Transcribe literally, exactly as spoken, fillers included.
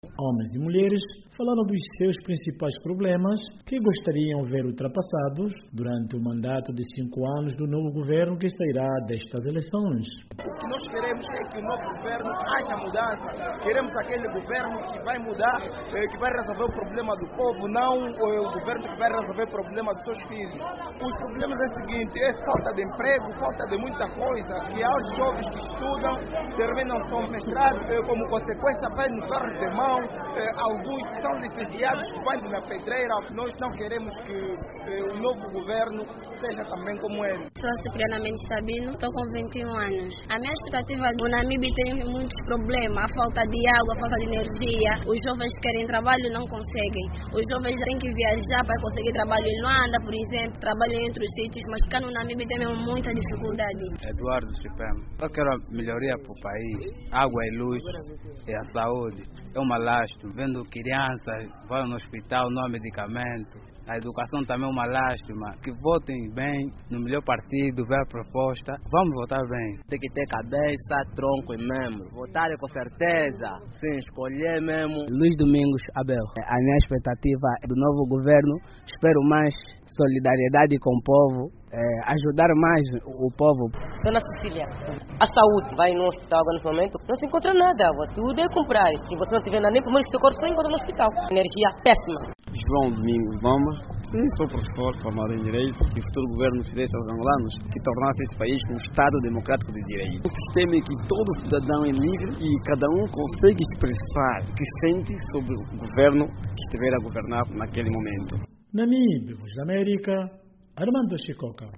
Homens e mulheres falaram dos seus principais problemas que gostariam de ver ultrapassados durante o mandato de cinco anos do novo governo que sairá destas eleições. O que nós queremos é que o novo governo haja mudança. Queremos aquele governo que vai mudar, que vai resolver o problema do povo, não o governo que vai resolver o problema dos seus filhos. Os problemas é o seguinte, é falta de emprego, falta de muita coisa, que há os jovens que estudam, terminam seu mestrado, como consequência vai no carro de mão, alguns são licenciados que vão na pedreira. Nós não queremos que o novo governo seja também como ele. Sou Cipriana Mendes Sabino, estou com vinte e um anos. A minha expectativa do Namibe tem muitos problemas, a falta de água, a falta de energia. Os jovens que querem trabalho não conseguem. Os jovens têm que viajar para conseguir trabalho em Luanda, por exemplo, trabalham em outros sítios, mas cá no Namibe tem mesmo muita dificuldade. Eduardo Chipema, eu quero melhoria para o país, água e luz e a saúde. É um lastro, vendo crianças, vão no hospital, não há medicamento. A educação também é uma lástima. Que votem bem no melhor partido, ver a proposta. Vamos votar bem. Tem que ter cabeça, tronco e membro. Votar com certeza. Sim, escolher mesmo. Luiz Domingos Abel. A minha expectativa é do novo governo. Espero mais solidariedade com o povo. É, ajudar mais o povo. Dona Cecília, a saúde, vai no hospital agora nesse momento, não se encontra nada, tudo é comprar. Se você não tiver nada, nem primeiro socorro, só encontra no hospital. Energia péssima. João Domingos Bamba, sou professor formado em Direito e o futuro governo fizesse aos angolanos que tornasse esse país um Estado democrático de Direito. Um sistema em que todo cidadão é livre e cada um consegue expressar o que sente sobre o governo que estiver a governar naquele momento. Namibe, Voz da América, Armando Chicoca.